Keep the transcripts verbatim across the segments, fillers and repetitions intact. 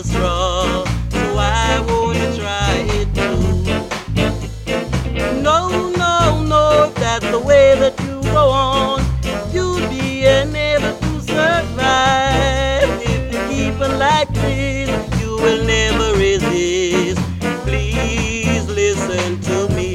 straw, so I won't try it too. No, no, no, if that's the way that you go on, you'll be unable to survive. If you keep it like this, you will never resist. Please listen to me.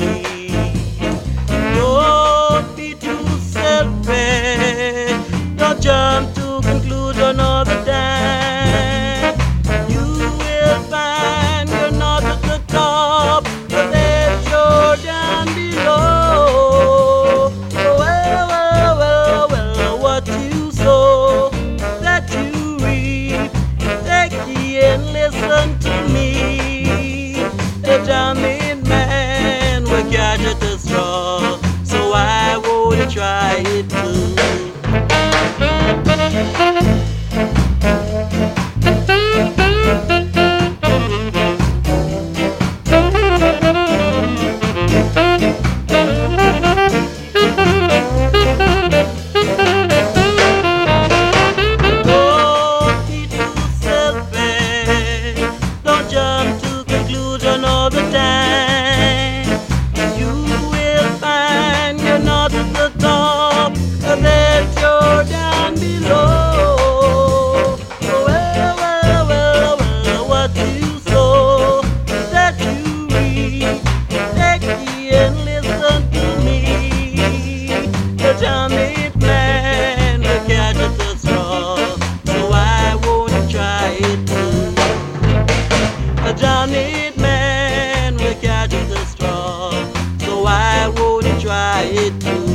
Don't be too selfish. Don't jump to conclusion all the time. You will find you're not at the top, but that you're down below. Well, well, well, well, what you sow, that you reap. Take heed and listen to me. The Jamaican man will catch at the straw, so I won't try it too. Don't be too selfish. Don't jump to conclusion all the time. You will find you're not at the top, but that you're down below. Well, well, well, well, what you sow, that you reap. Take heed and listen to me. The Jamaican man will catch at the straw, so I won't try it too. The Jamaican man will catch at the straw, so I won't try it too.